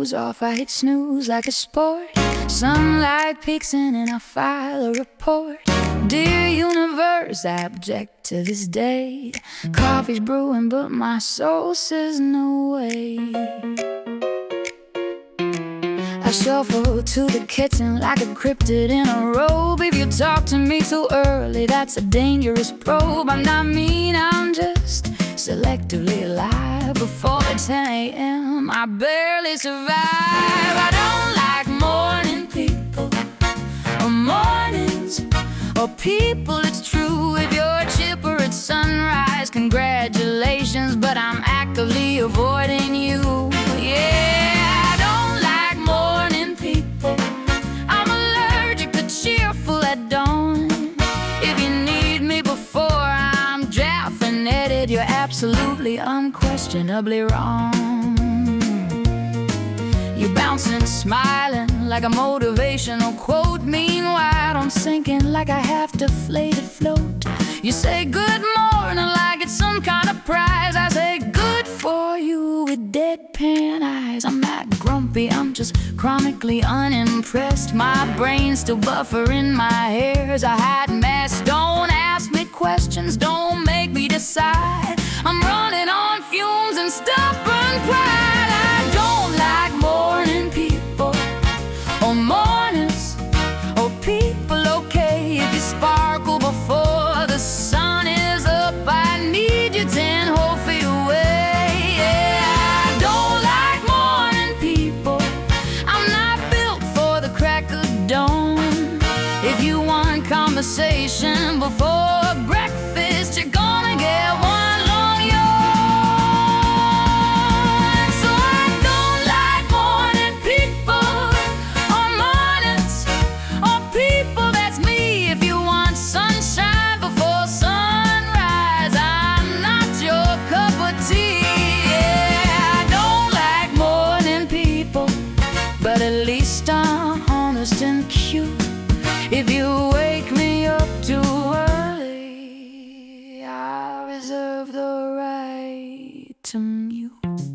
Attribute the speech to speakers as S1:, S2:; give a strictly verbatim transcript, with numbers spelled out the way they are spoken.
S1: doze off, I hit snooze like a sport. Sunlight peeks in and I file a report. Dear universe, I object to this day. Coffee's brewing but my soul says no way. I shuffle to the kitchen like a cryptid in a robe. If you talk to me too early, that's a dangerous probe. I'm not mean, I'm just selectively alive. Before ten A M I barely survive. I don't like morning people, or mornings, or people. It's true, if you're chipper at sunrise, congratulations, but I'm actively avoiding you. Yeah, I don't like morning people. I'm allergic to cheerful at dawn. If you need me before I'm caffeinated, you're absolutely unquestionably wrong. You're bouncing, smiling like a motivational quote. Meanwhile, I'm sinking like a half-deflated float. You say good morning like it's some kind of prize. I say good for you with deadpan eyes. I'm not grumpy, I'm just chronically unimpressed. My brain's still buffering my hairs. I hide mess. Don't ask me questions, don't make me decide. I'm running on fumes and stubborn pride. I don't like morning people, or mornings, or people. Okay, if you sparkle before the sun is up, I need you ten whole feet away. Yeah, I don't like morning people. I'm not built for the crack of dawn. If you want conversation before breakfast, you're gonna get one long yawn. So I don't like morning people, or mornings, or people. That's me. If you want sunshine before sunrise, I'm not your cup of tea. Yeah, I don't like morning people, but at least I'm honest and cute. If you wake me up too early, I reserve the right to mute.